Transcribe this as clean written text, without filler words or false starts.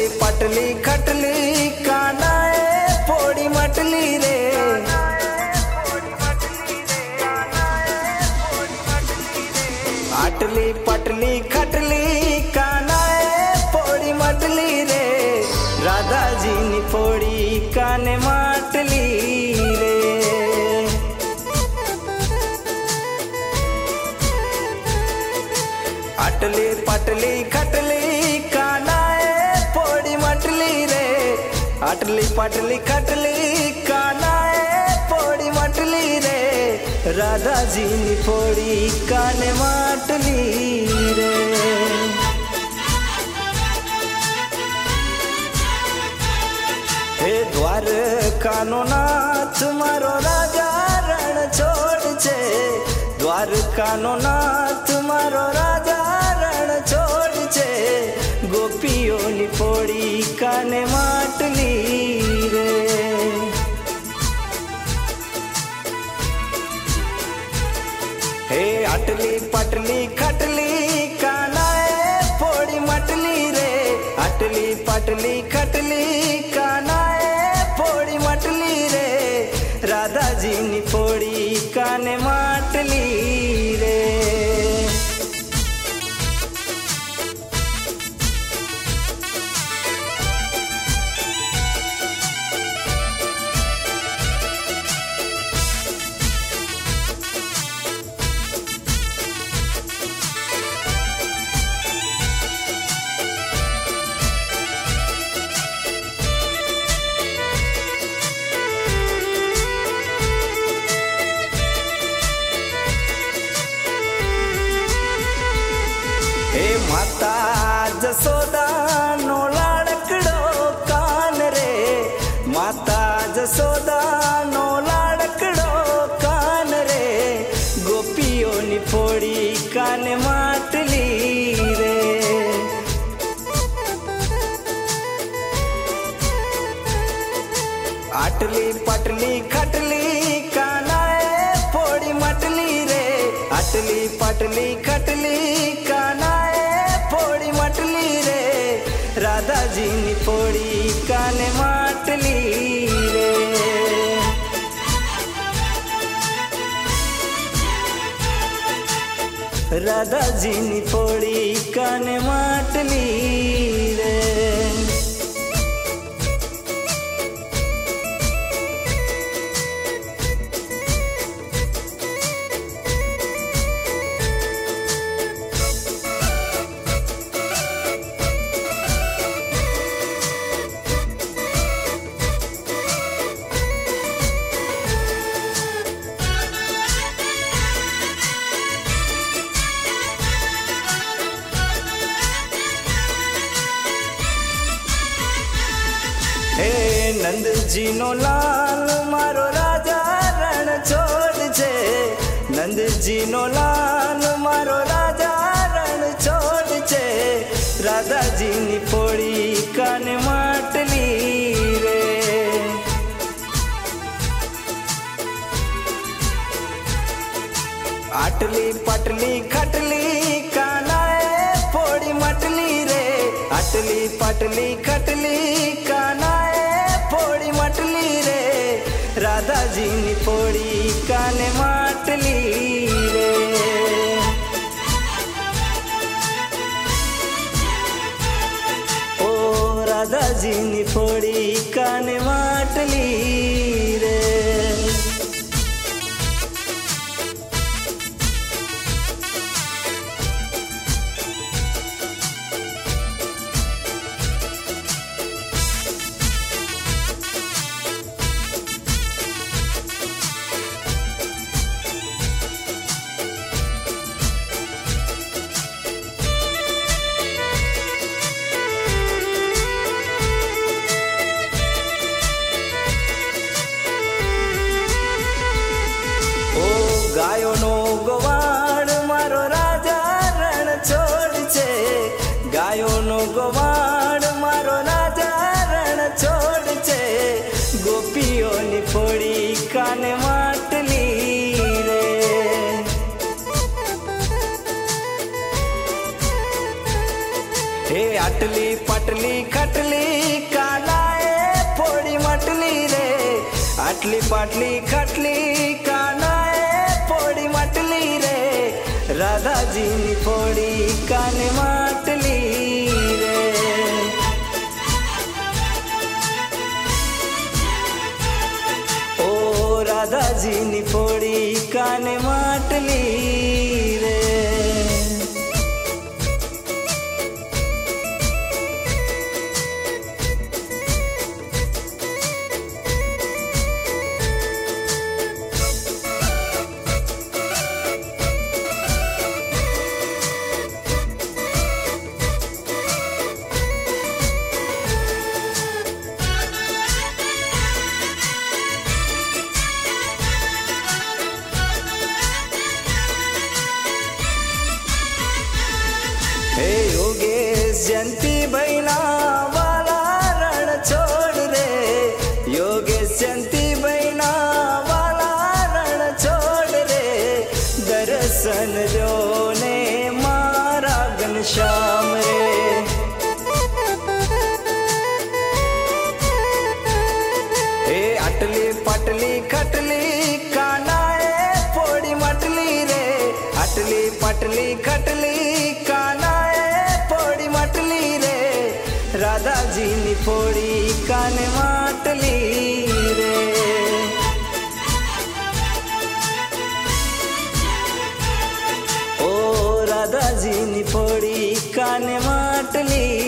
पटली खटली कानाए पोड़ी मटली रे। अटली पटली खटली कानाए पोड़ी मटली रे। राधा जी नी पोड़ी काने माटली रे। अटली पटली खटली कानाए पोड़ी मटली रे। अटली पटली खटली कानाए पोड़ी मटली रे। राधा जी नी पोड़ी काने माटली रे। हे द्वारकानो नाथ मारो राजा रण छोड़ छे। द्वारकानो नाथ मारो राजा रण छोड़ छे। गोपियों नी पोड़ी काने माटली रे। हे अटली पटली खटली कानाए पोड़ी मटली रे। अटली पटली खटली कानाए पोड़ी मटली रे। राधा जी नी पोड़ी काने माटली रे। हे माता जसोदा नो लाड़कड़ो कान रे। माता जसोदा नो लाड़कड़ो कान रे। गोपियों नी पोड़ी काने माटली रे। अटली पटली खटली कानाए पोड़ी मटली रे। अटली पटली खटली कानाए पोड़ी मटली रे। राधा जी नी पोड़ी काने माटली रे। राधा जी नी पोड़ी काने माटली रे। हे नंद जी नो लाल मारो राजा रण छोड़ छे। नंद जी नो लाल मारो राजा रण छोड़ छे। राधा जी नी पोड़ी काने माटली रे। अटली पटली खटली कानाए पोड़ी मटली रे। अटली पटली खटली कानाए पोड़ी मटली रे। राधा जी नी पोड़ी काने माटली रे। ओ राधा जी नी पोड़ी काने माटली रे। खटली कानाए फोड़ी मटली रे, आटली पाटली खटली कानाए फोड़ी मटली रे, राधा जी नी फोड़ी काने माटली रे। ओ राधा जी नी फोड़ी काने माटली रे। हे योगेश जयंती बहना वाला रण छोड़ रे, योगेश जयंती बहना वाला रण छोड़ रे, दर्शन जो ने मारा घनश्याम रे। हे अटली पटली खटली कानाए फोड़ी मटली रे, अटली पटली खटली कानाए फोड़ी मटली रे, राधा जी नी फोड़ी काने माटली रे। ओ राधा जी नी फोड़ी काने माटली